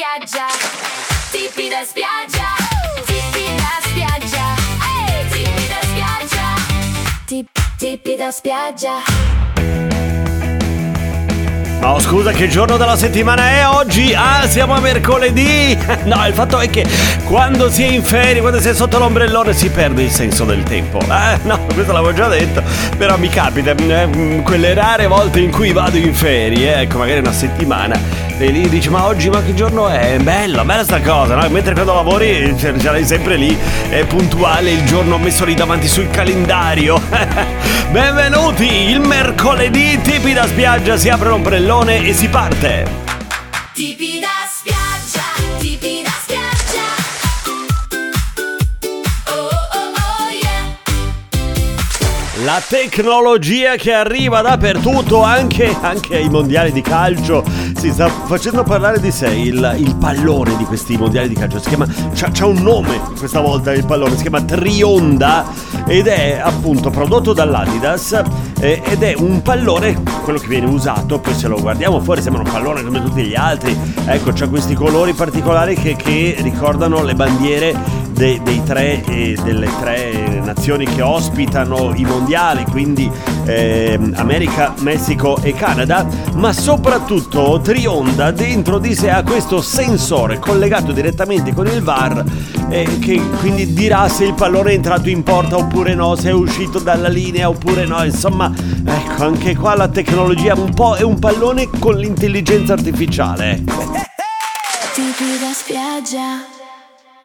spiaggia, tipi da spiaggia, tipi da spiaggia, tipi da spiaggia, tipi da spiaggia. Oh, scusa, che giorno della settimana è oggi? Ah, siamo a mercoledì! No, il fatto è che quando si è in ferie, quando si è sotto l'ombrellone, si perde il senso del tempo. No, questo l'avevo già detto, però mi capita quelle rare volte in cui vado in ferie, ecco, magari una settimana, e lì dici, ma oggi, ma che giorno è? Bella sta cosa, no? Mentre quando lavori ce l'hai sempre lì, è puntuale il giorno messo lì davanti sul calendario. Benvenuti, il mercoledì, tipi da spiaggia, si apre l'ombrellone e si parte. Tipi da spiaggia, tipi da spiaggia. Oh oh oh yeah. La tecnologia che arriva dappertutto, anche ai mondiali di calcio, si sta facendo parlare di sé il pallone di questi mondiali di calcio. Si chiama, c'ha un nome questa volta il pallone, si chiama Trionda ed è appunto prodotto dall'Adidas ed è un pallone, quello che viene usato, poi se lo guardiamo fuori sembra un pallone come tutti gli altri, ecco, c'ha questi colori particolari che ricordano le bandiere delle tre nazioni che ospitano i mondiali, quindi America, Messico e Canada, ma soprattutto Trionda dentro di sé ha questo sensore collegato direttamente con il VAR che quindi dirà se il pallone è entrato in porta oppure no, se è uscito dalla linea oppure no, insomma, ecco, anche qua la tecnologia un po' è un pallone con l'intelligenza artificiale. Tipi da spiaggia.